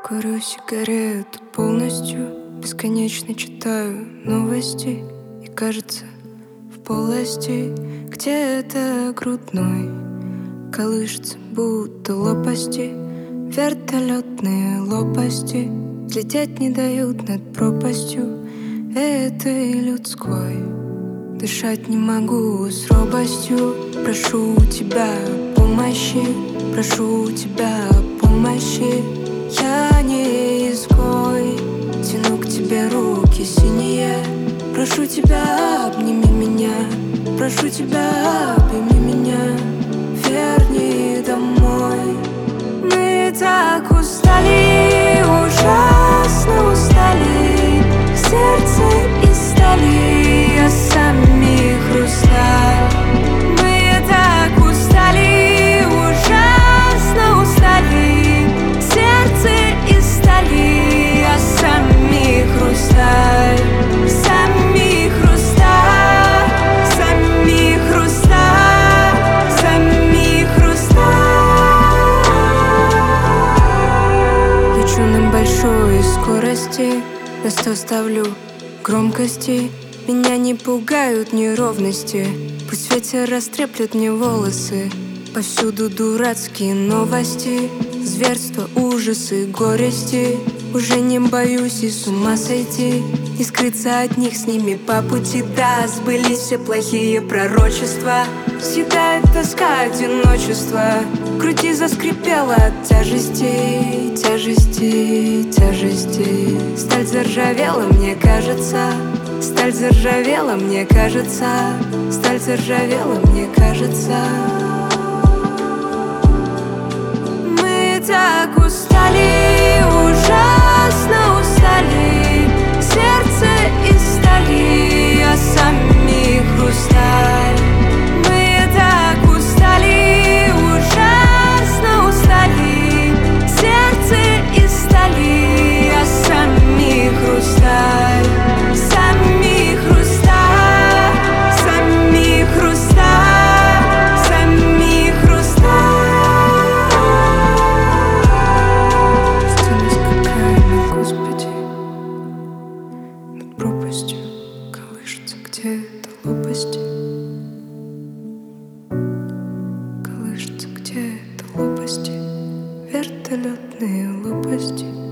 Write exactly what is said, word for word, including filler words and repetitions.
Курю сигарету полностью, бесконечно читаю новости. И кажется, в полости где-то грудной колышется, будто лопасти, вертолетные лопасти. Взлететь не дают над пропастью этой людской. Дышать не могу с робостью. Прошу у тебя помощи, прошу у тебя помощи. Я не изгой, тяну к тебе руки синие. Прошу тебя, обними меня, прошу тебя, обними меня, верни домой. Мы так устали, ужасно устали, сердце из стали, а сами хрусталь. Мы так устали, ужасно устали, сердце из стали, а сами хрусталь. Сами хрусталь, сами хрусталь, сами хрусталь. Лечу на большой скорости, на сто ставлю громкости. Меня не пугают неровности, пусть ветер растреплет мне волосы. Повсюду дурацкие новости, зверства, ужасы, горести. Уже не боюсь и с ума сойти, не скрыться от них с ними по пути. Да, сбылись все плохие пророчества, съедает тоска, одиночество. В груди заскрипела от тяжести, тяжести, тяжести. Сталь заржавела, мне кажется, сталь заржавела, мне кажется, сталь заржавела, мне кажется. Мы так устали, ужасно устали, сердце из стали, а сами хрусталь. Мы так устали, ужасно устали, сердце из стали, а сами хрусталь. Сами хрусталь, сами хрусталь, сами хрусталь. Стены скакаем, Господи, над пропастью колышется где-то лопасти. Колышется где-то лопасти, вертолетные лопасти.